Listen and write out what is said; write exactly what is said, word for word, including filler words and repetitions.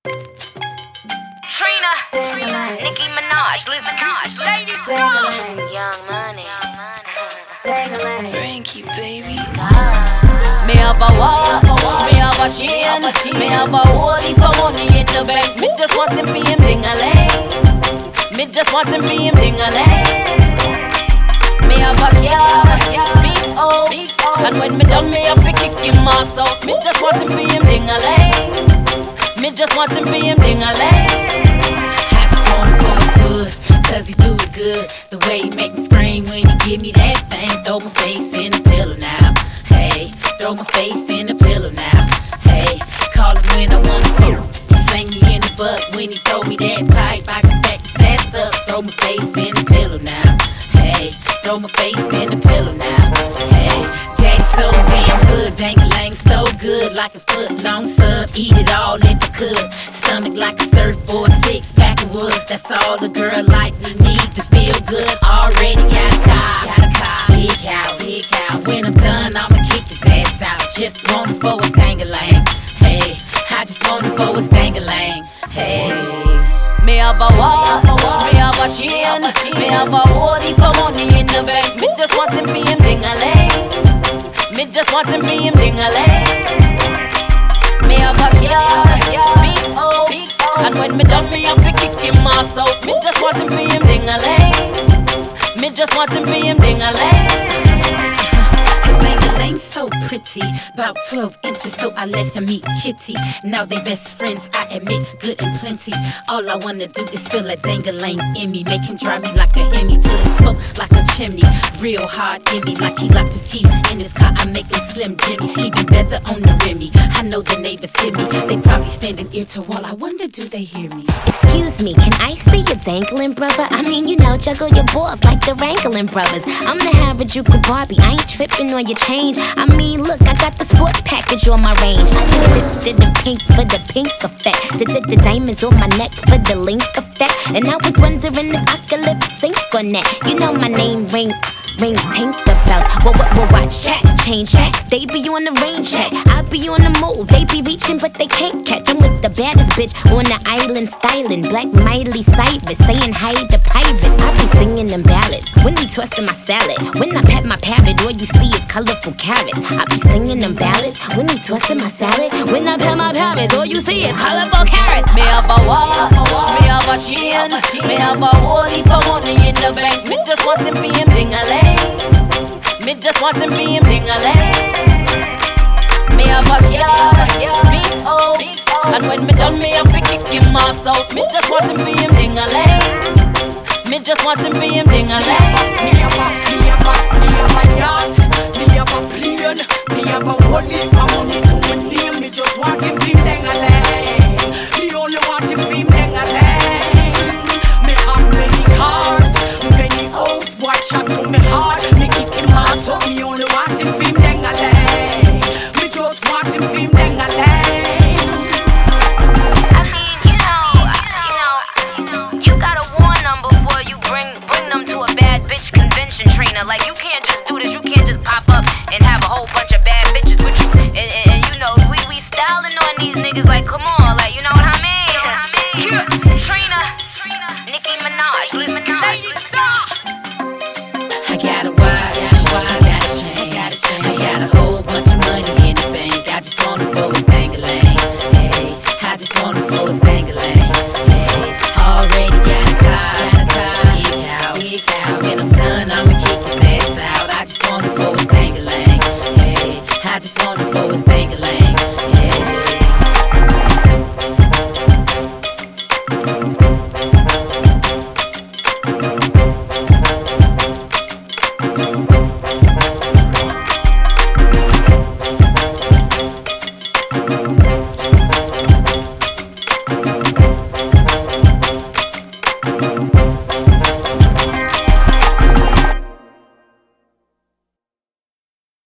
Trina, Nicki Minaj, Lizzie Minaj, Lady Song, Young Money, Frankie, baby. Me have a walk, me have a chain, me have a whole heap of money in the bank. Me just want them for him ding-a-ling. Me just want them for him ding-a-ling. Me have a car, big house, and when me done me up, me kick him ass out. Me just want them for him ding-a-ling. Me just want him for him ding-a-ling. I just want him for his wood, cause he do it good. The way he make me scream when he give me that thing. Throw my face in the pillow now, hey. Throw my face in the pillow now, hey. Call him when I wanna go. Sling me in the butt when he throw me that pipe. I can stack his ass up. Throw my face in the pillow now, hey. Throw my face in the pillow now, hey. Daddy so damn good, dang-a-lang so good. Like a foot long sub, eat it all if I could. Stomach like a surfboard, six pack of wood. That's all a girl like we need to feel good. Already got a car, got a car, big house, big house. When I'm done, I'ma kick his ass out. Just want him for his dang-a-lang, hey. I just want him for his dang-a-lang, hey. Me have a walk, me have a chain, me have a whole heap of money in the bank. Me just want them for him ding-a-ling. Me just want them for him ding-a-ling. Me have a car, big house, and when me done me up, me kick him ass out. Me just want them for him ding-a-ling. Me just want them for him ding-a-ling. Dang-a-lang so pretty, about twelve inches, so I let him meet Kitty. Now they best friends, I admit, good and plenty. All I wanna do is feel a dang-a-lang in me. Make him drive me like a Hemi till it smoke like a chimney. Real hard in me, like he locked his keys in his car. I make him Slim Jimmy, even better on the Remy. I know the neighbors hear me, they probably standing ear to wall. I wonder, do they hear me? Excuse me, can I see your dangling brother? I mean, you know, juggle your balls like the Wrangling brothers. I'm the Harajuku Barbie, I ain't tripping on your change. I mean, look, I got the sports package on my range. I just did the pink for the pink effect. Did the diamonds on my neck for the link effect. And I was wondering if I could lip sync on that. You know my name ring. Ring Tinkerbell, well, well, well, watch chat, chain chat. They be on the rain check, I be on the move. They be reaching, but they can't catch. I'm with the baddest bitch on the island, styling Black Miley Cyrus, saying hi to pirates. I be singing them ballads when they twisting my salad. When I pat my parrot, all you see is colorful carrots. I be singing them ballads when they twisting my salad. When I pat my parrot, all you see is colorful carrots. Me have a walk, me have a chain, me have a whole heap of money in the bank. Me just want them for him ding-a-ling. Me just want them for him ding-a-ling. Me have a car, big house, and when me done me up, me kick him ass out. Me just want them for him ding-a-ling. Me just want them for him ding-a-ling. Me have a, me have a, me have a yacht, me have a plane, me have a whole heap of money.